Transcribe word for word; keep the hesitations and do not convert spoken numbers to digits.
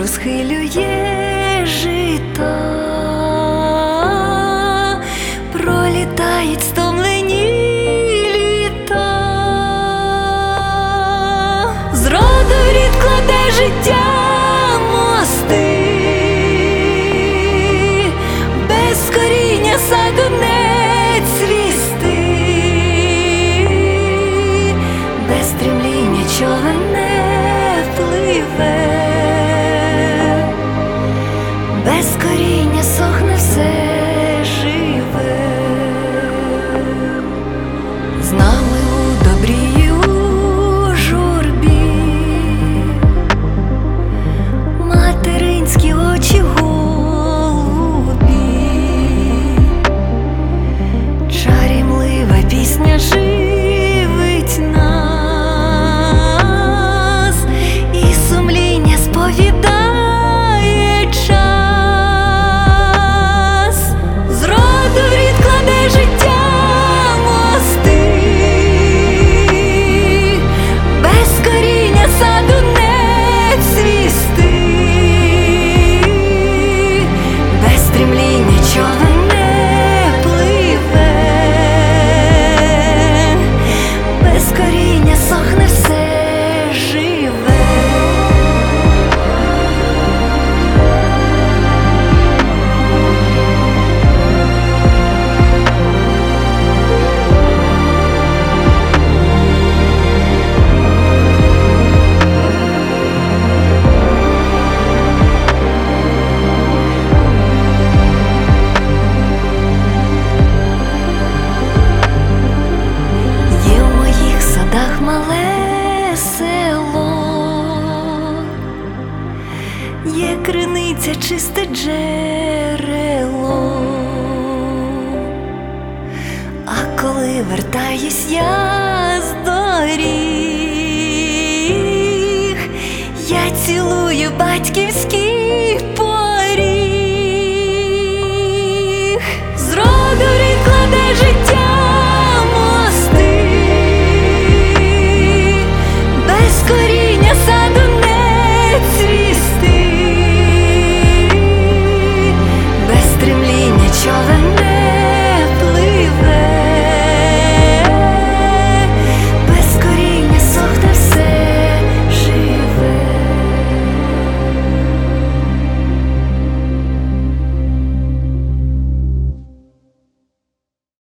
розхилює жита, пролітають стомлені літа, зроду в рід кладе життя мости, без коріння саду не цвісти, без стремління човен не пливе, без коріння сохне все живе. З нами у добрі і у журбі материнські очі голубі, чарівлива пісня живить нас, і сумління сповідає час. Зроду в рід кладе життя мости, без коріння саду не цвісти, без стремління човен не пливе, без коріння сохне все живе. Є в моїх садах мале село, є криниця, чисте джерело, а коли вертаюсь я